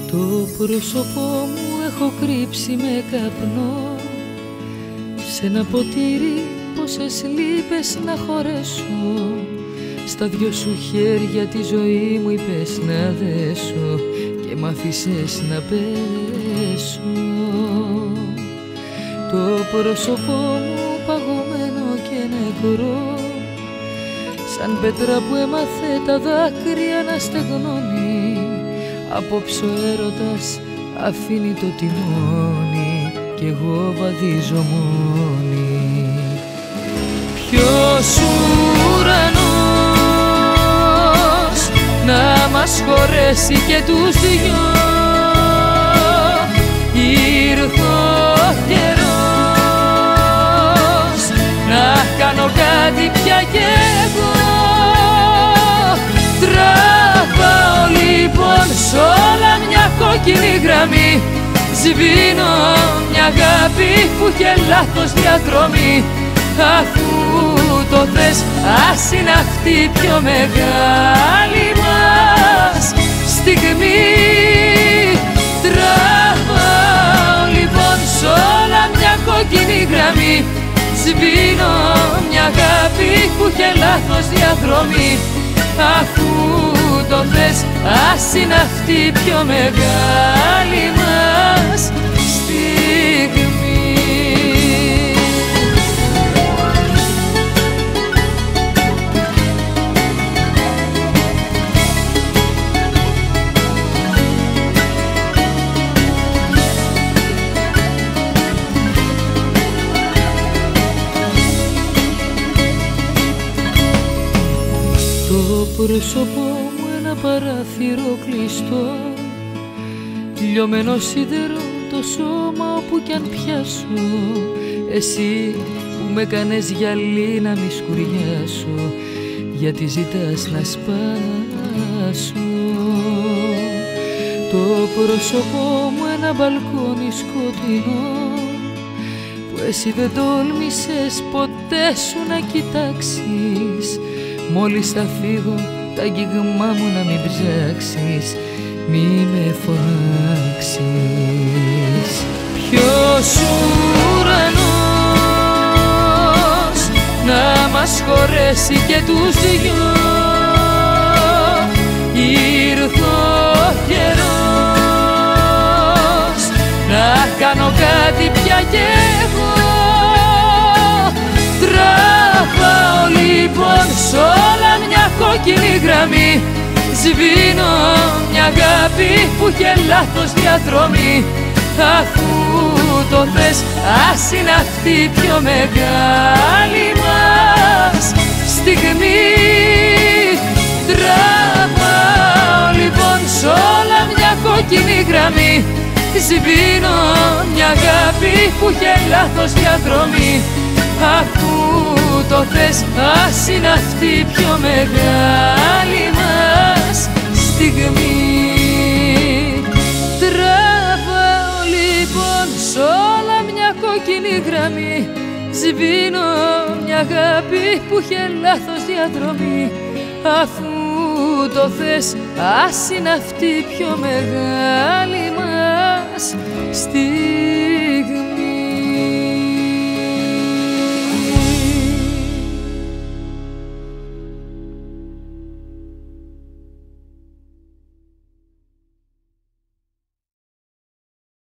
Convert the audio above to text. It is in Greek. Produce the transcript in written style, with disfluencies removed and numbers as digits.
Το πρόσωπό μου έχω κρύψει με καπνό σε ένα ποτήρι, πόσες λύπες να χωρέσω. Στα δυο σου χέρια τη ζωή μου είπες να δέσω και μ' άφησες να πέσω. Το πρόσωπό μου παγωμένο και νεκρό, σαν πέτρα που έμαθε τα δάκρυα να στεγνώνει. Απόψε ο έρωτας αφήνει το τιμόνι κι εγώ βαδίζω μόνη. Ποιος ουρανός να μας χωρέσει και τους δυο, ήρθε ο καιρός να κάνω κάτι πια κι εγώ. Τραβάω λοιπόν σ' όλα μια κόκκινη γραμμή, σβήνω μια αγάπη που είχε λάθος διαδρομή. Αφού το θες, ας είναι αυτή η πιο μεγάλη μας στιγμή. Τραβάω λοιπόν σ' όλα μια κόκκινη γραμμή, σβήνω μια αγάπη που είχε λάθος διαδρομή. Αφού το θες, ας είναι αυτή η πιο μεγάλη μας στιγμή. Το πρόσωπό μου ένα παράθυρο κλειστό, λιωμένο σίδερο το σώμα όπου κι αν πιάσω. Εσύ που με κάνες γυαλί να μη σκουριάσω, γιατί ζητάς να σπάσω. Το πρόσωπό μου ένα μπαλκόνι σκοτεινό, που εσύ δεν τόλμησες ποτέ σου να κοιτάξεις. Μόλις θα φύγω τα αγγίγμά μου να μην ψάξεις, μη με φωνάξεις. Ποιος ουρανός να μας χωρέσει και τους δυο, ήρθε ο καιρός να κάνω κάτι πια κι εγώ. Τραβάω λοιπόν σ' όλα μια κόκκινη γραμμή, σβήνω μια αγάπη που είχε λάθος διαδρομή. Αφού το θες, ας είναι αυτή η πιο μεγάλη μας στιγμή. Τραβάω λοιπόν σ' όλα μια κόκκινη γραμμή, σβήνω μια αγάπη που είχε λάθος διαδρομή. Αφού το θες, ας είναι αυτή η πιο μεγάλη μας στιγμή. Τραβάω λοιπόν σ' όλα μια κόκκινη γραμμή, σβήνω μια αγάπη που είχε λάθος διαδρομή. Αφού το θες, ας είναι αυτή η πιο μεγάλη μας στιγμή.